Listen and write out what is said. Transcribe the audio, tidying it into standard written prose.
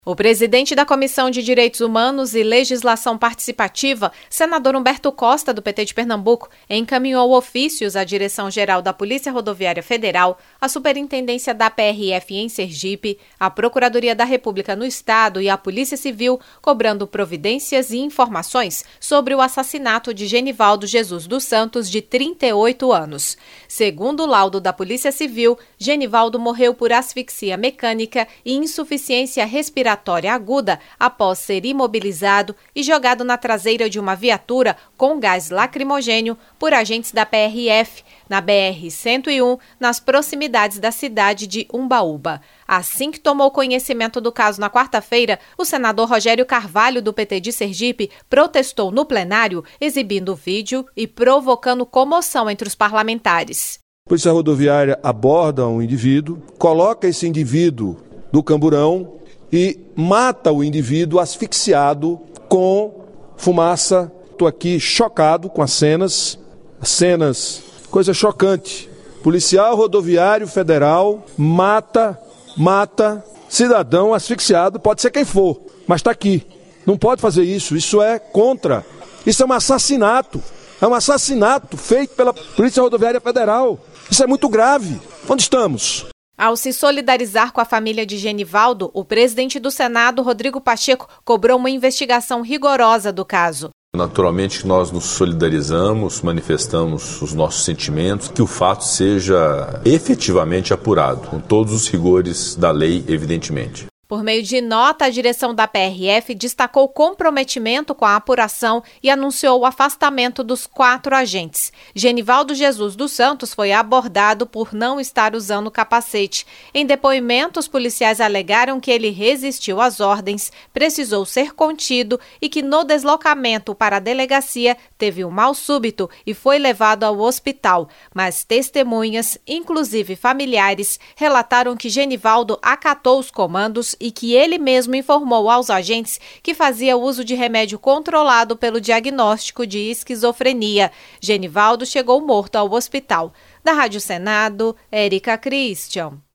O presidente da Comissão de Direitos Humanos e Legislação Participativa, senador Humberto Costa, do PT de Pernambuco, encaminhou ofícios à Direção-Geral da Polícia Rodoviária Federal, à Superintendência da PRF em Sergipe, à Procuradoria da República no Estado e à Polícia Civil, cobrando providências e informações sobre o assassinato de Genivaldo Jesus dos Santos, de 38 anos. Segundo o laudo da Polícia Civil, Genivaldo morreu por asfixia mecânica e insuficiência respiratória aguda após ser imobilizado e jogado na traseira de uma viatura com gás lacrimogênio por agentes da PRF, na BR-101, nas proximidades da cidade de Umbaúba. Assim que tomou conhecimento do caso na quarta-feira, o senador Rogério Carvalho, do PT de Sergipe, protestou no plenário, exibindo vídeo e provocando comoção entre os parlamentares. A Polícia Rodoviária aborda um indivíduo, coloca esse indivíduo do camburão e mata o indivíduo asfixiado com fumaça. Estou aqui chocado com as cenas, coisa chocante. Policial rodoviário federal mata cidadão asfixiado, pode ser quem for, mas está aqui. Não pode fazer isso, isso é contra. Isso é um assassinato feito pela Polícia Rodoviária Federal. Isso é muito grave. Onde estamos? Ao se solidarizar com a família de Genivaldo, o presidente do Senado, Rodrigo Pacheco, cobrou uma investigação rigorosa do caso. Naturalmente nós nos solidarizamos, manifestamos os nossos sentimentos, que o fato seja efetivamente apurado, com todos os rigores da lei, evidentemente. Por meio de nota, a direção da PRF destacou o comprometimento com a apuração e anunciou o afastamento dos 4 agentes. Genivaldo Jesus dos Santos foi abordado por não estar usando capacete. Em depoimento, os policiais alegaram que ele resistiu às ordens, precisou ser contido e que no deslocamento para a delegacia teve um mal súbito e foi levado ao hospital. Mas testemunhas, inclusive familiares, relataram que Genivaldo acatou os comandos e que ele mesmo informou aos agentes que fazia uso de remédio controlado pelo diagnóstico de esquizofrenia. Genivaldo chegou morto ao hospital. Da Rádio Senado, Érica Christian.